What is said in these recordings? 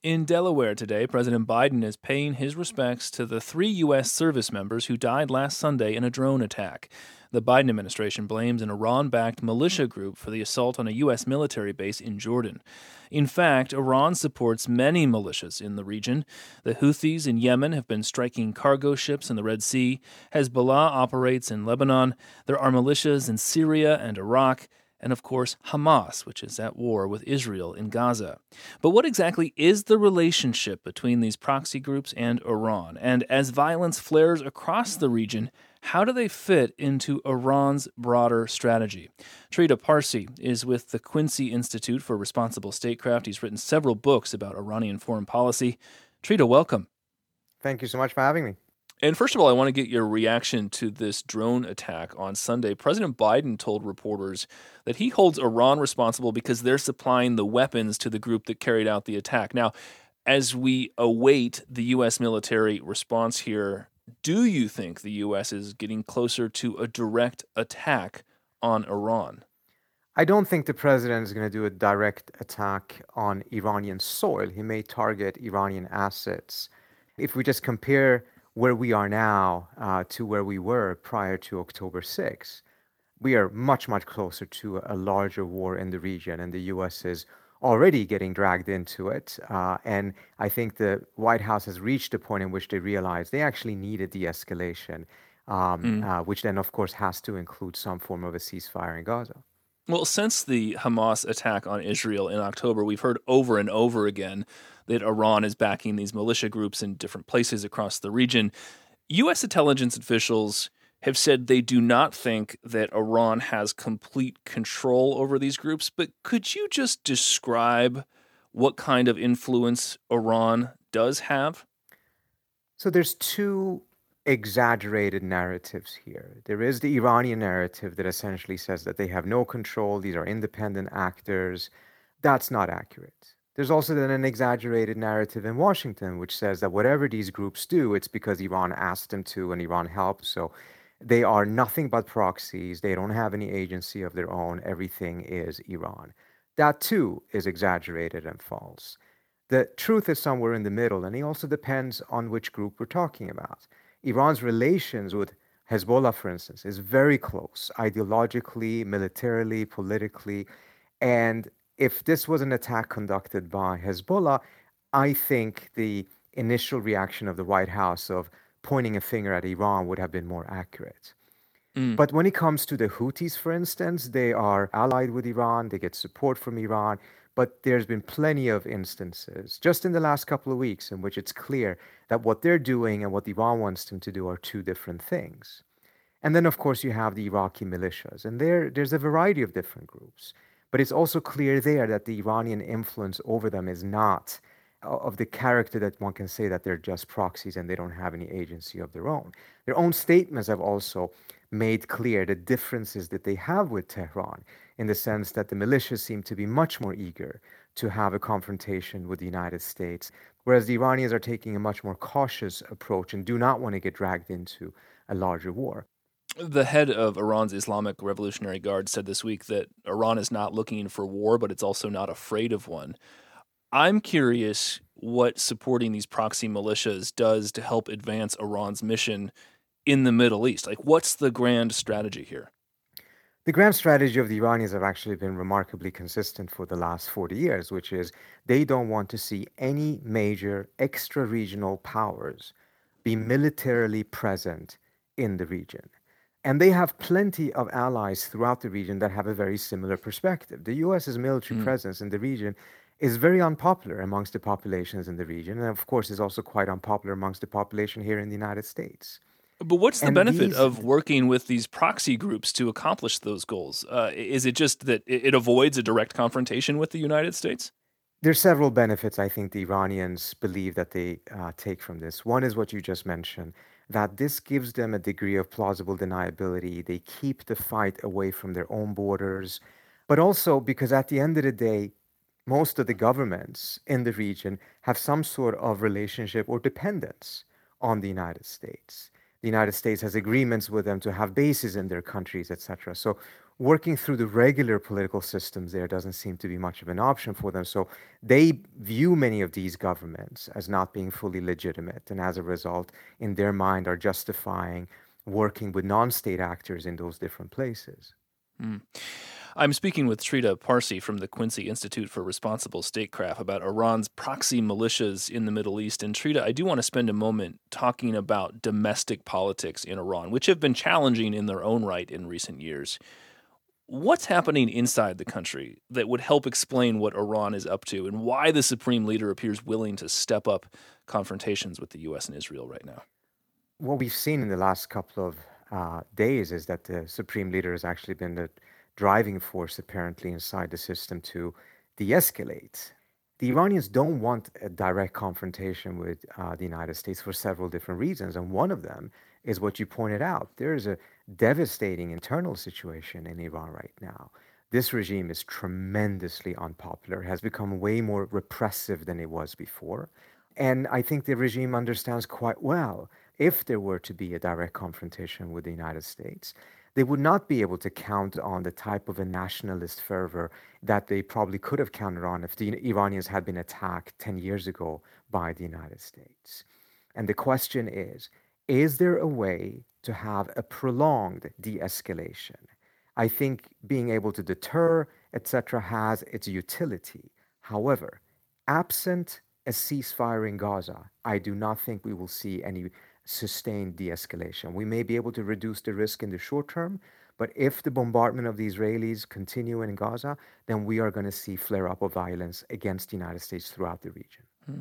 In Delaware today, President Biden is paying his respects to the 3 U.S. service members who died last Sunday in a drone attack. The Biden administration blames an Iran backed militia group for the assault on a U.S. military base in Jordan. In fact, Iran supports many militias in the region. The Houthis in Yemen have been striking cargo ships in the Red Sea. Hezbollah operates in Lebanon. There are militias in Syria and Iraq. And of course, Hamas, which is at war with Israel in Gaza. But what exactly is the relationship between these proxy groups and Iran? And as violence flares across the region, how do they fit into Iran's broader strategy? Trita Parsi is with the Quincy Institute for Responsible Statecraft. He's written several books about Iranian foreign policy. Trita, welcome. Thank you so much for having me. And first of all, I want to get your reaction to this drone attack on Sunday. President Biden told reporters that he holds Iran responsible because they're supplying the weapons to the group that carried out the attack. Now, as we await the U.S. military response here, do you think the U.S. is getting closer to a direct attack on Iran? I don't think the president is going to do a direct attack on Iranian soil. He may target Iranian assets. If we just compare where we are now to where we were prior to October 6th, we are much, much closer to a larger war in the region, and the U.S. is already getting dragged into it. And I think the White House has reached a point in which they realize they actually need a de-escalation, which then, of course, has to include some form of a ceasefire in Gaza. Well, since the Hamas attack on Israel in October, we've heard over and over again that Iran is backing these militia groups in different places across the region. U.S. intelligence officials have said they do not think that Iran has complete control over these groups, but could you just describe what kind of influence Iran does have? So there's two exaggerated narratives here. There is the Iranian narrative that essentially says that they have no control, these are independent actors. That's not accurate. There's also then an exaggerated narrative in Washington, which says that whatever these groups do, it's because Iran asked them to and Iran helped. So they are nothing but proxies. They don't have any agency of their own. Everything is Iran. That too is exaggerated and false. The truth is somewhere in the middle, and it also depends on which group we're talking about. Iran's relations with Hezbollah, for instance, is very close, ideologically, militarily, politically. And if this was an attack conducted by Hezbollah, I think the initial reaction of the White House of pointing a finger at Iran would have been more accurate. But when it comes to the Houthis, for instance, they are allied with Iran, they get support from Iran, but there's been plenty of instances, just in the last couple of weeks, in which it's clear that what they're doing and what Iran wants them to do are two different things. And then, of course, you have the Iraqi militias, and there's a variety of different groups. But it's also clear there that the Iranian influence over them is not of the character that one can say that they're just proxies and they don't have any agency of their own. Their own statements have also made clear the differences that they have with Tehran, in the sense that the militias seem to be much more eager to have a confrontation with the United States, whereas the Iranians are taking a much more cautious approach and do not want to get dragged into a larger war. The head of Iran's Islamic Revolutionary Guard said this week that Iran is not looking for war, but it's also not afraid of one. I'm curious what supporting these proxy militias does to help advance Iran's mission in the Middle East. Like, what's the grand strategy here? The grand strategy of the Iranians have actually been remarkably consistent for the last 40 years, which is they don't want to see any major extra-regional powers be militarily present in the region. And they have plenty of allies throughout the region that have a very similar perspective. The US's military presence in the region is very unpopular amongst the populations in the region, and of course is also quite unpopular amongst the population here in the United States. But what's the And benefit these of working with these proxy groups to accomplish those goals? Is it just that it avoids a direct confrontation with the United States? There's several benefits I think the Iranians believe that they take from this. One is what you just mentioned, that this gives them a degree of plausible deniability. They keep the fight away from their own borders, but also because at the end of the day, most of the governments in the region have some sort of relationship or dependence on the United States. The United States has agreements with them to have bases in their countries, etc. So working through the regular political systems there doesn't seem to be much of an option for them. So they view many of these governments as not being fully legitimate, and as a result, in their mind, are justifying working with non-state actors in those different places. Mm. I'm speaking with Trita Parsi from the Quincy Institute for Responsible Statecraft about Iran's proxy militias in the Middle East. And Trita, I do want to spend a moment talking about domestic politics in Iran, which have been challenging in their own right in recent years. What's happening inside the country that would help explain what Iran is up to and why the supreme leader appears willing to step up confrontations with the U.S. and Israel right now? What we've seen in the last couple of days is that the supreme leader has actually been the driving force, apparently, inside the system to de escalate. The Iranians don't want a direct confrontation with the United States for several different reasons. And one of them is what you pointed out. There is a devastating internal situation in Iran right now. This regime is tremendously unpopular, has become way more repressive than it was before. And I think the regime understands quite well if there were to be a direct confrontation with the United States, they would not be able to count on the type of a nationalist fervor that they probably could have counted on if the Iranians had been attacked 10 years ago by the United States. And the question is there a way to have a prolonged de escalation? I think being able to deter, etc., has its utility. However, absent a ceasefire in Gaza, I do not think we will see any sustained de escalation. We may be able to reduce the risk in the short term, but if the bombardment of the Israelis continue in Gaza, then we are going to see flare up of violence against the United States throughout the region.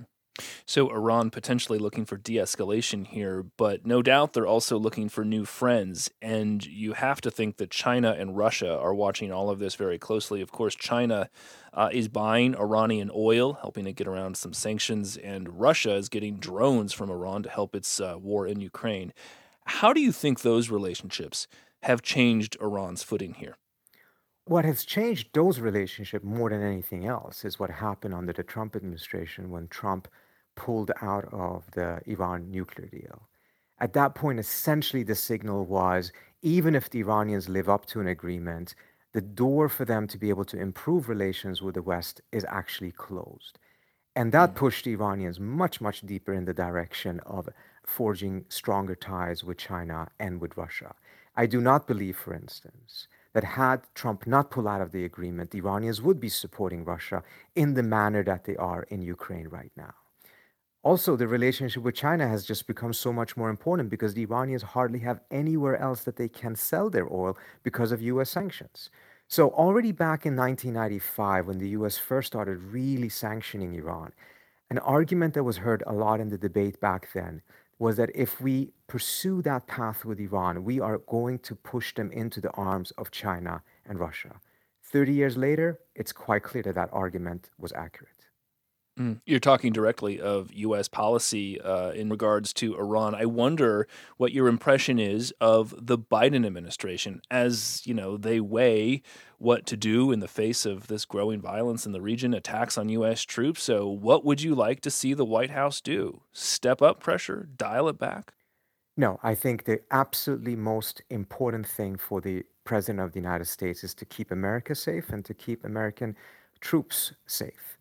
So Iran potentially looking for de-escalation here, but no doubt they're also looking for new friends. And you have to think that China and Russia are watching all of this very closely. Of course, China is buying Iranian oil, helping it get around some sanctions, and Russia is getting drones from Iran to help its war in Ukraine. How do you think those relationships have changed Iran's footing here? What has changed those relationships more than anything else is what happened under the Trump administration when Trump pulled out of the Iran nuclear deal. At that point, essentially, the signal was even if the Iranians live up to an agreement, the door for them to be able to improve relations with the West is actually closed. And that pushed the Iranians much, much deeper in the direction of forging stronger ties with China and with Russia. I do not believe, for instance, that had Trump not pulled out of the agreement, the Iranians would be supporting Russia in the manner that they are in Ukraine right now. Also, the relationship with China has just become so much more important because the Iranians hardly have anywhere else that they can sell their oil because of US sanctions. So, already back in 1995, when the US first started really sanctioning Iran, an argument that was heard a lot in the debate back then was that if we pursue that path with Iran, we are going to push them into the arms of China and Russia. 30 years later, it's quite clear that that argument was accurate. You're talking directly of U.S. policy in regards to Iran. I wonder what your impression is of the Biden administration as, they weigh what to do in the face of this growing violence in the region, attacks on U.S. troops. So what would you like to see the White House do? Step up pressure? Dial it back? No, I think the absolutely most important thing for the President of the United States is to keep America safe and to keep American troops safe.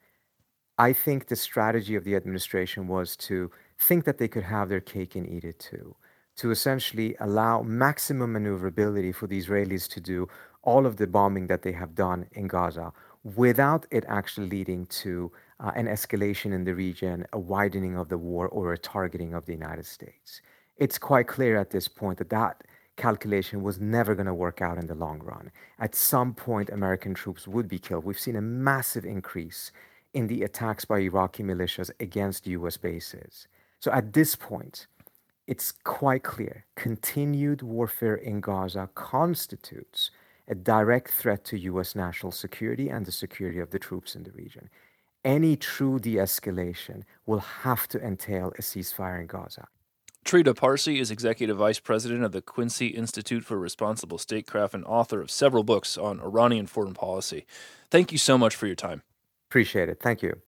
I think the strategy of the administration was to think that they could have their cake and eat it too, to essentially allow maximum maneuverability for the Israelis to do all of the bombing that they have done in Gaza without it actually leading to an escalation in the region, a widening of the war, or a targeting of the United States. It's quite clear at this point that that calculation was never going to work out in the long run. At some point, American troops would be killed. We've seen a massive increase in the attacks by Iraqi militias against US bases. So at this point, it's quite clear continued warfare in Gaza constitutes a direct threat to US national security and the security of the troops in the region. Any true de escalation will have to entail a ceasefire in Gaza. Trita Parsi is Executive Vice President of the Quincy Institute for Responsible Statecraft and author of several books on Iranian foreign policy. Thank you so much for your time. Appreciate it. Thank you.